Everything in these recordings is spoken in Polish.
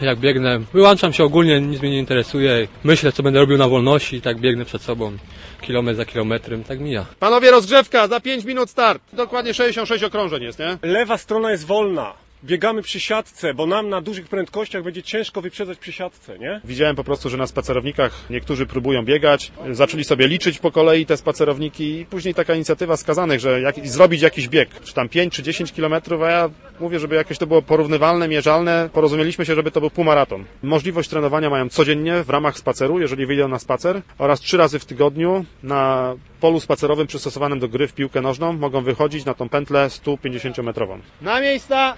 jak biegnę. Wyłączam się ogólnie, nic mnie nie interesuje. Myślę, co będę robił na wolności i tak biegnę przed sobą. Kilometr za kilometrem, tak mija. Panowie, rozgrzewka, za 5 minut start. Dokładnie 66 okrążeń jest, nie? Lewa strona jest wolna. Biegamy przy siatce, bo nam na dużych prędkościach będzie ciężko wyprzedzać przy siatce, nie? Widziałem po prostu, że na spacerownikach niektórzy próbują biegać. Zaczęli sobie liczyć po kolei te spacerowniki i później taka inicjatywa skazanych, że zrobić jakiś bieg, czy tam 5 czy 10 kilometrów, a ja mówię, żeby jakieś to było porównywalne, mierzalne. Porozumieliśmy się, żeby to był półmaraton. Możliwość trenowania mają codziennie w ramach spaceru, jeżeli wyjdą na spacer, oraz 3 razy w tygodniu na polu spacerowym przystosowanym do gry w piłkę nożną mogą wychodzić na tą pętlę 150-metrową. Na miejsca!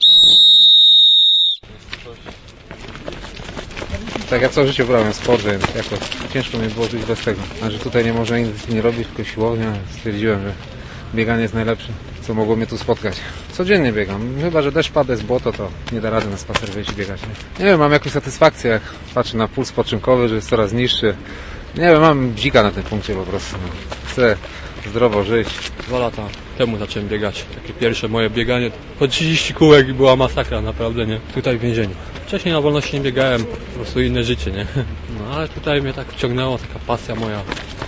Tak, ja całe życie brałem sport, więc jakoś ciężko mi było żyć bez tego. A że tutaj nie można nic nie robić, tylko siłownia, stwierdziłem, że bieganie jest najlepsze, co mogło mnie tu spotkać. Codziennie biegam, chyba że deszcz pada, jest błoto, to nie da rady na spacer wyjść i biegać. Nie wiem, mam jakąś satysfakcję, jak patrzę na puls spoczynkowy, że jest coraz niższy. Nie wiem, mam bzika na tym punkcie po prostu. Chcę zdrowo żyć. 2 lata temu zacząłem biegać. Takie pierwsze moje bieganie. Po 30 kółek i była masakra, naprawdę, nie? Tutaj w więzieniu. Wcześniej na wolności nie biegałem, po prostu inne życie, nie? No ale tutaj mnie tak wciągnęło, taka pasja moja.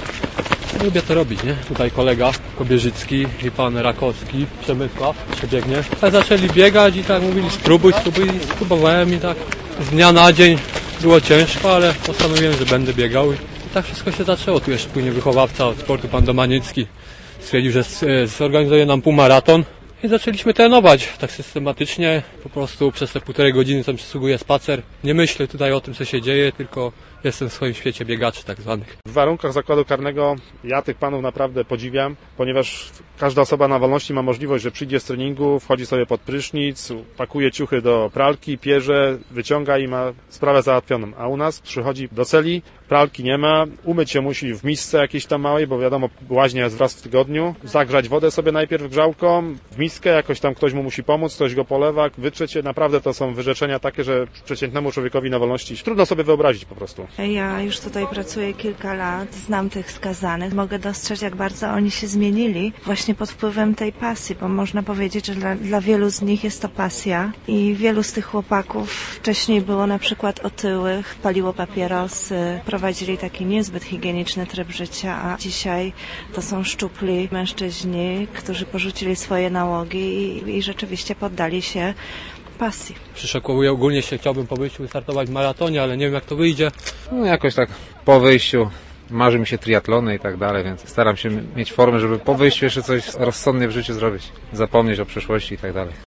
Lubię to robić, nie? Tutaj kolega Kobierzycki i pan Rakowski, Przemysław, przebiegnie. Tak zaczęli biegać i tak mówili spróbuj, spróbowałem i tak z dnia na dzień było ciężko, ale postanowiłem, że będę biegał i tak wszystko się zaczęło. Tu jeszcze później wychowawca od sportu, pan Domaniecki, stwierdził, że zorganizuje nam półmaraton. I zaczęliśmy trenować tak systematycznie, po prostu przez te 1,5 godziny tam przysługuje spacer. Nie myślę tutaj o tym, co się dzieje, tylko jestem w swoim świecie biegaczy tak zwanych. W warunkach zakładu karnego ja tych panów naprawdę podziwiam, ponieważ każda osoba na wolności ma możliwość, że przyjdzie z treningu, wchodzi sobie pod prysznic, pakuje ciuchy do pralki, pierze, wyciąga i ma sprawę załatwioną. A u nas przychodzi do celi, pralki nie ma, umyć się musi w misce jakiejś tam małej, bo wiadomo, łaźnia jest raz w tygodniu, zagrzać wodę sobie najpierw grzałką, w miskę, jakoś tam ktoś mu musi pomóc, ktoś go polewa, wytrzeć się. Naprawdę to są wyrzeczenia takie, że przeciętnemu człowiekowi na wolności trudno sobie wyobrazić po prostu. Ja już tutaj pracuję kilka lat, znam tych skazanych. Mogę dostrzec, jak bardzo oni się zmienili właśnie pod wpływem tej pasji, bo można powiedzieć, że dla wielu z nich jest to pasja i wielu z tych chłopaków wcześniej było na przykład otyłych, paliło papierosy, prowadzili taki niezbyt higieniczny tryb życia, a dzisiaj to są szczupli mężczyźni, którzy porzucili swoje nałogi i rzeczywiście poddali się pasji. Przyszykuję, ogólnie się chciałbym po wyjściu wystartować w maratonie, ale nie wiem jak to wyjdzie. No jakoś tak po wyjściu marzy mi się triatlony i tak dalej, więc staram się mieć formę, żeby po wyjściu jeszcze coś rozsądnie w życiu zrobić. Zapomnieć o przeszłości i tak dalej.